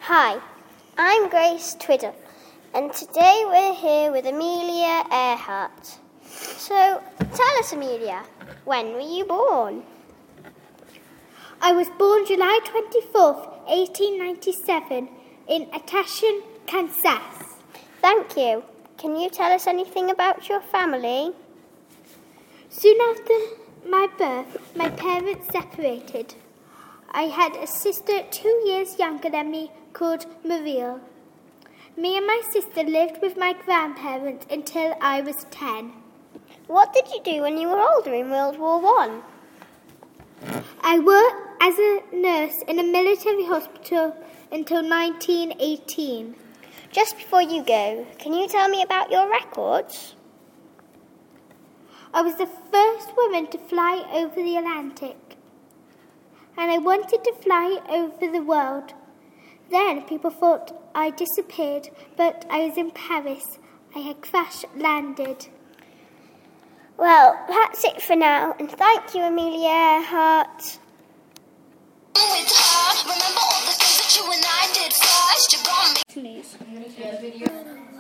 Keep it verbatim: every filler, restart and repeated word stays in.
Hi, I'm Grace Twiddle, and today we're here with Amelia Earhart. So, tell us, Amelia, when were you born? I was born July twenty-fourth, eighteen ninety-seven, in Atchison, Kansas. Thank you. Can you tell us anything about your family? Soon after my birth, my parents separated. I had a sister two years younger than me called Maria. Me and my sister lived with my grandparents until I was ten. What did you do when you were older in World War One? I worked as a nurse in a military hospital until nineteen eighteen. Just before you go, can you tell me about your records? I was the first woman to fly over the Atlantic. And I wanted to fly over the world. Then people thought I disappeared, but I was in Paris. I had crash landed. Well, that's it for now, and thank you, Amelia Earhart. With her, remember all the things that you and I did first. You got me. Please.